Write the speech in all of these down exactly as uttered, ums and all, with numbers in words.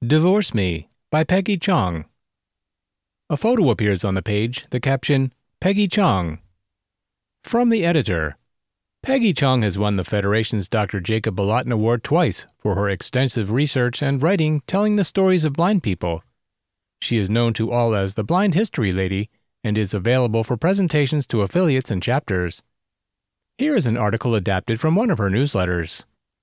Divorce Me by Peggy Chong. A photo appears on the page, the caption, Peggy Chong. From the editor. Peggy Chong has won the Federation's Doctor Jacob Bolotin Award twice for her extensive research and writing telling the stories of blind people. She is known to all as the Blind History Lady and is available for presentations to affiliates and chapters. Here is an article adapted from one of her newsletters.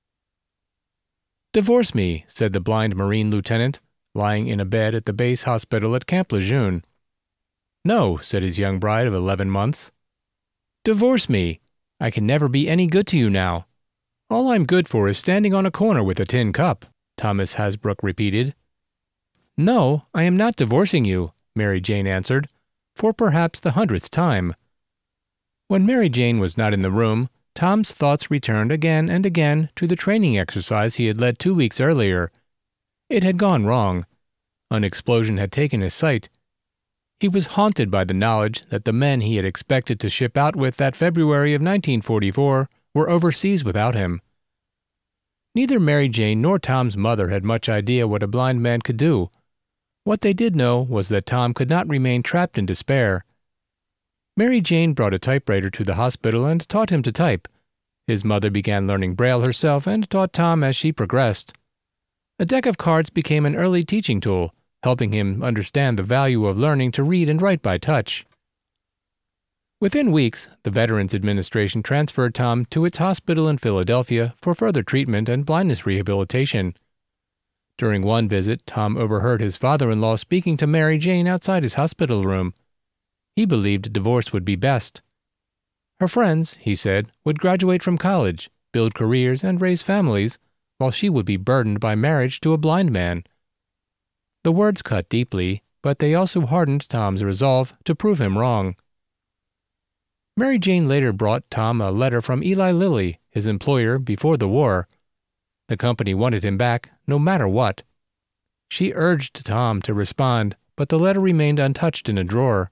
"Divorce me," said the blind Marine lieutenant, lying in a bed at the base hospital at Camp Lejeune. "No," said his young bride of eleven months. "Divorce me. I can never be any good to you now. All I'm good for is standing on a corner with a tin cup," Thomas Hasbrook repeated. "No, I am not divorcing you," Mary Jane answered, for perhaps the hundredth time. When Mary Jane was not in the room, Tom's thoughts returned again and again to the training exercise he had led two weeks earlier. It had gone wrong. An explosion had taken his sight. He was haunted by the knowledge that the men he had expected to ship out with that February of nineteen forty-four were overseas without him. Neither Mary Jane nor Tom's mother had much idea what a blind man could do. What they did know was that Tom could not remain trapped in despair. Mary Jane brought a typewriter to the hospital and taught him to type. His mother began learning Braille herself and taught Tom as she progressed. A deck of cards became an early teaching tool, helping him understand the value of learning to read and write by touch. Within weeks, the Veterans Administration transferred Tom to its hospital in Philadelphia for further treatment and blindness rehabilitation. During one visit, Tom overheard his father-in-law speaking to Mary Jane outside his hospital room. He believed divorce would be best. Her friends, he said, would graduate from college, build careers, and raise families, while she would be burdened by marriage to a blind man. The words cut deeply, but they also hardened Tom's resolve to prove him wrong. Mary Jane later brought Tom a letter from Eli Lilly, his employer before the war. The company wanted him back, no matter what. She urged Tom to respond, but the letter remained untouched in a drawer.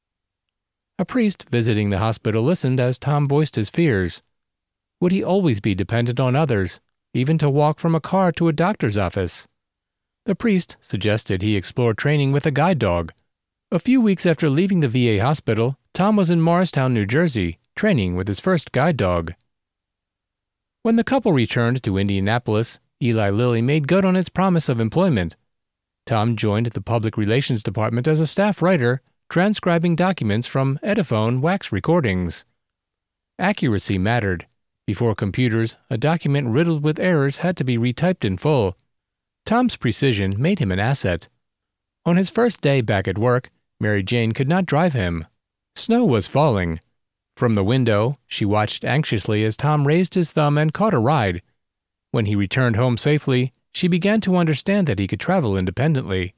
A priest visiting the hospital listened as Tom voiced his fears. Would he always be dependent on others, even to walk from a car to a doctor's office? The priest suggested he explore training with a guide dog. A few weeks after leaving the V A hospital, Tom was in Morristown, New Jersey, training with his first guide dog. When the couple returned to Indianapolis, Eli Lilly made good on its promise of employment. Tom joined the Public Relations Department as a staff writer, transcribing documents from Ediphone wax recordings. Accuracy mattered. Before computers, a document riddled with errors had to be retyped in full. Tom's precision made him an asset. On his first day back at work, Mary Jane could not drive him. Snow was falling. From the window, she watched anxiously as Tom raised his thumb and caught a ride. When he returned home safely, she began to understand that he could travel independently.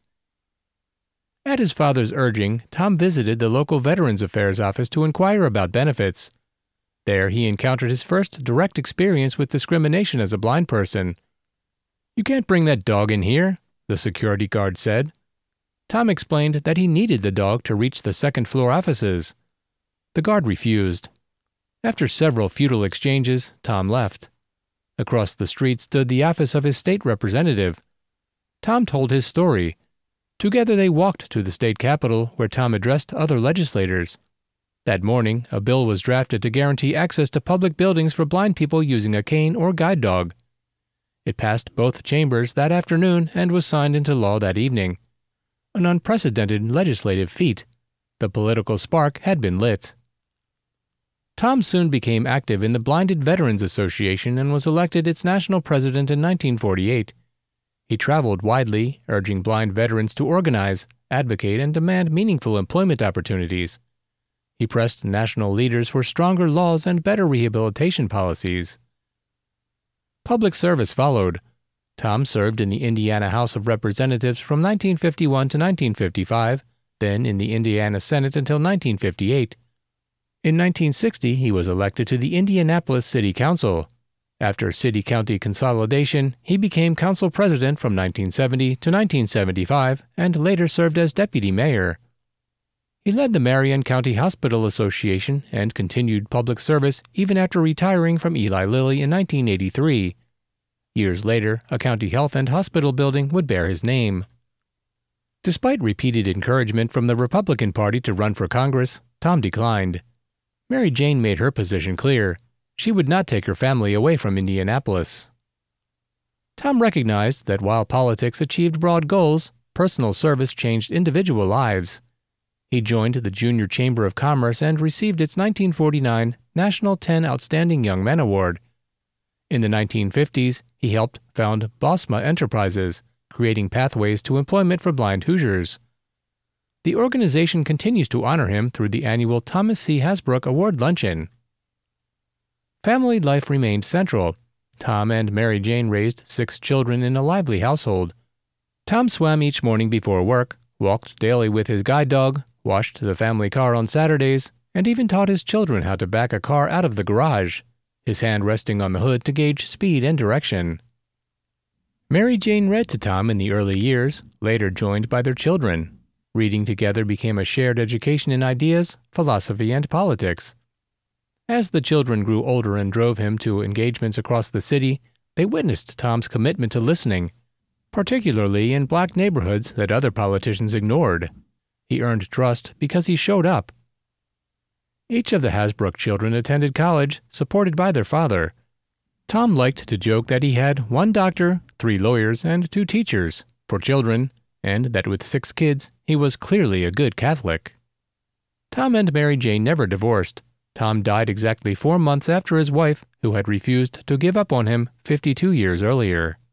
At his father's urging, Tom visited the local Veterans Affairs office to inquire about benefits. There he encountered his first direct experience with discrimination as a blind person. "You can't bring that dog in here," the security guard said. Tom explained that he needed the dog to reach the second-floor offices. The guard refused. After several futile exchanges, Tom left. Across the street stood the office of his state representative. Tom told his story. Together they walked to the state capitol, where Tom addressed other legislators. That morning, a bill was drafted to guarantee access to public buildings for blind people using a cane or guide dog. It passed both chambers that afternoon and was signed into law that evening. An unprecedented legislative feat. The political spark had been lit. Tom soon became active in the Blinded Veterans Association and was elected its national president in nineteen forty-eight. He traveled widely, urging blind veterans to organize, advocate, and demand meaningful employment opportunities. He pressed national leaders for stronger laws and better rehabilitation policies. Public service followed. Tom served in the Indiana House of Representatives from nineteen fifty-one to nineteen fifty-five, then in the Indiana Senate until nineteen fifty-eight. In nineteen sixty, he was elected to the Indianapolis City Council. After city-county consolidation, he became council president from nineteen seventy to nineteen seventy-five and later served as deputy mayor. He led the Marion County Hospital Association and continued public service even after retiring from Eli Lilly in nineteen eighty-three. Years later, a county health and hospital building would bear his name. Despite repeated encouragement from the Republican Party to run for Congress, Tom declined. Mary Jane made her position clear. She would not take her family away from Indianapolis. Tom recognized that while politics achieved broad goals, personal service changed individual lives. He joined the Junior Chamber of Commerce and received its nineteen forty-nine National ten Outstanding Young Men Award. In the nineteen fifties, he helped found Bosma Enterprises, creating pathways to employment for blind Hoosiers. The organization continues to honor him through the annual Thomas C. Hasbrouck Award Luncheon. Family life remained central. Tom and Mary Jane raised six children in a lively household. Tom swam each morning before work, walked daily with his guide dog, washed the family car on Saturdays, and even taught his children how to back a car out of the garage, his hand resting on the hood to gauge speed and direction. Mary Jane read to Tom in the early years, later joined by their children. Reading together became a shared education in ideas, philosophy, and politics. As the children grew older and drove him to engagements across the city, they witnessed Tom's commitment to listening, particularly in black neighborhoods that other politicians ignored. He earned trust because he showed up. Each of the Hasbrouck children attended college, supported by their father. Tom liked to joke that he had one doctor, three lawyers, and two teachers for children, and that with six kids, he was clearly a good Catholic. Tom and Mary Jane never divorced. Tom died exactly four months after his wife, who had refused to give up on him fifty-two years earlier.